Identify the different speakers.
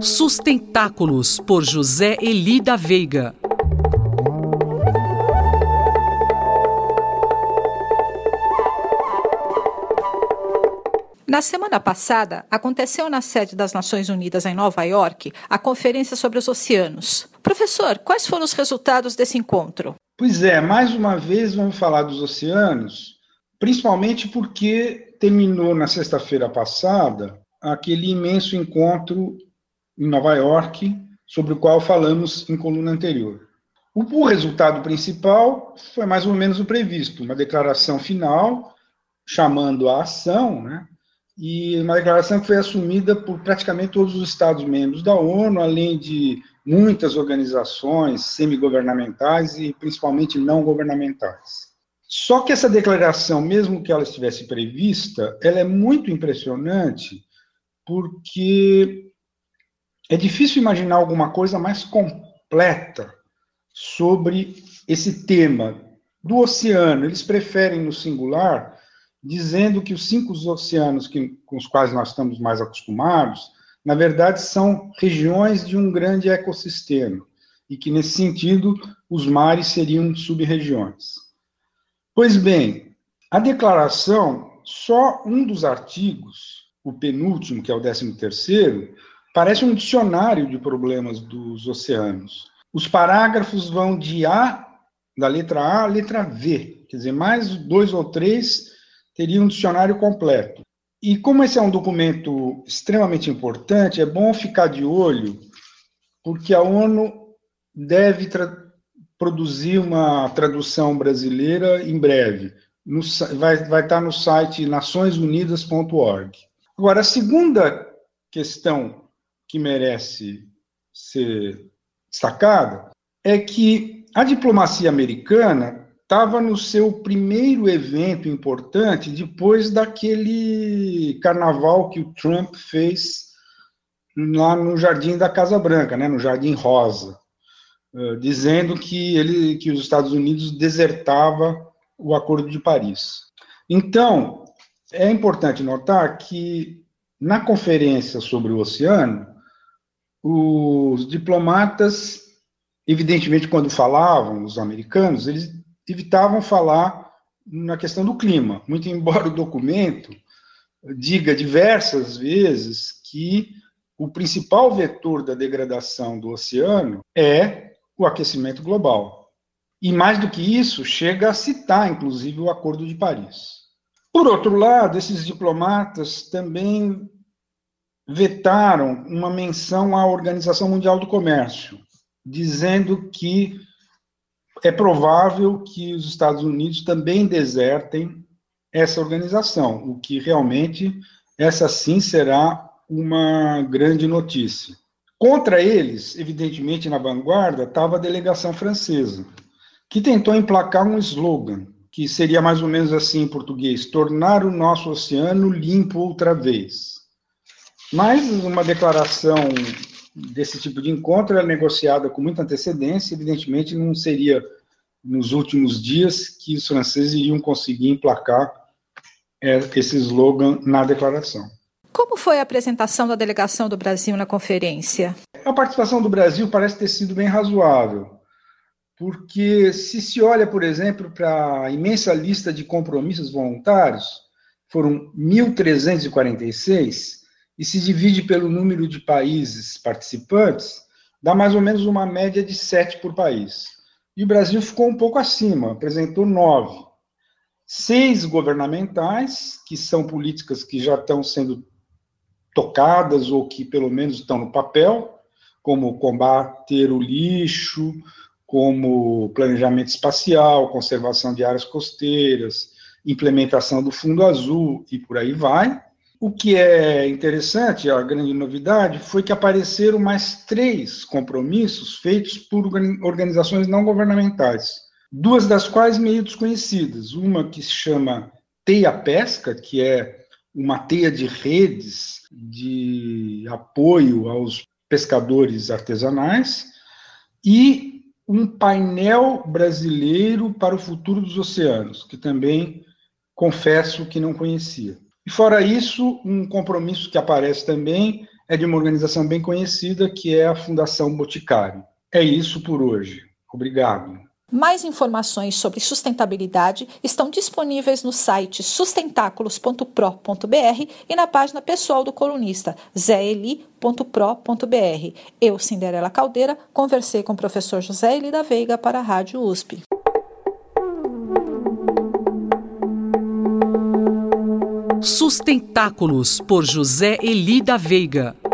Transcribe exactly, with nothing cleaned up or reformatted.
Speaker 1: Sustentáculos, por José Eli da Veiga.
Speaker 2: Na semana passada, aconteceu na sede das Nações Unidas em Nova York a Conferência sobre os Oceanos. Professor, quais foram os resultados desse encontro?
Speaker 3: Pois é, mais uma vez vamos falar dos oceanos, principalmente porque terminou na sexta-feira passada aquele imenso encontro em Nova York, sobre o qual falamos em coluna anterior. O, o resultado principal foi mais ou menos o previsto, uma declaração final chamando a ação, né? E uma declaração que foi assumida por praticamente todos os Estados-membros da ONU, além de muitas organizações semigovernamentais e principalmente não governamentais. Só que essa declaração, mesmo que ela estivesse prevista, ela é muito impressionante porque é difícil imaginar alguma coisa mais completa sobre esse tema do oceano. Eles preferem no singular, dizendo que os cinco oceanos que, com os quais nós estamos mais acostumados, na verdade, são regiões de um grande ecossistema, e que, nesse sentido, os mares seriam sub-regiões. Pois bem, a declaração, só um dos artigos, o penúltimo, que é o décimo terceiro, parece um dicionário de problemas dos oceanos. Os parágrafos vão de A, da letra A, à letra V, quer dizer, mais dois ou três teria um dicionário completo. E como esse é um documento extremamente importante, é bom ficar de olho, porque a ONU deve produzir uma tradução brasileira em breve. No, vai, vai estar no site nações unidas ponto org. Agora, a segunda questão que merece ser destacada é que a diplomacia americana estava no seu primeiro evento importante depois daquele carnaval que o Trump fez lá no Jardim da Casa Branca, né, no Jardim Rosa, uh, dizendo que, ele, que os Estados Unidos desertava o Acordo de Paris. Então, é importante notar que na conferência sobre o oceano, os diplomatas, evidentemente, quando falavam, os americanos, eles evitavam falar na questão do clima, muito embora o documento diga diversas vezes que o principal vetor da degradação do oceano é o aquecimento global. E mais do que isso, chega a citar, inclusive, o Acordo de Paris. Por outro lado, esses diplomatas também vetaram uma menção à Organização Mundial do Comércio, dizendo que é provável que os Estados Unidos também desertem essa organização, o que realmente, essa sim, será uma grande notícia. Contra eles, evidentemente, na vanguarda, estava a delegação francesa, que tentou emplacar um slogan, que seria mais ou menos assim em português: tornar o nosso oceano limpo outra vez. Mas uma declaração desse tipo de encontro é negociada com muita antecedência, evidentemente não seria nos últimos dias que os franceses iriam conseguir emplacar é, esse slogan na declaração.
Speaker 2: Como foi a apresentação da delegação do Brasil na conferência?
Speaker 3: A participação do Brasil parece ter sido bem razoável, porque se se olha, por exemplo, para a imensa lista de compromissos voluntários, foram mil trezentos e quarenta e seis, e se divide pelo número de países participantes, dá mais ou menos uma média de sete por país. E o Brasil ficou um pouco acima, apresentou nove. Seis governamentais, que são políticas que já estão sendo tocadas, ou que pelo menos estão no papel, como combater o lixo, como planejamento espacial, conservação de áreas costeiras, implementação do Fundo Azul, e por aí vai. O que é interessante, a grande novidade, foi que apareceram mais três compromissos feitos por organizações não governamentais, duas das quais meio desconhecidas. Uma que se chama Teia Pesca, que é uma teia de redes de apoio aos pescadores artesanais, e um painel brasileiro para o futuro dos oceanos, que também confesso que não conhecia. E fora isso, um compromisso que aparece também é de uma organização bem conhecida, que é a Fundação Boticário. É isso por hoje. Obrigado.
Speaker 2: Mais informações sobre sustentabilidade estão disponíveis no site sustentáculos ponto pro ponto br e na página pessoal do colunista zé eli ponto pro ponto br. Eu, Cinderela Caldeira, conversei com o professor José Eli da Veiga para a Rádio U S P.
Speaker 1: Sustentáculos, por José Eli da Veiga.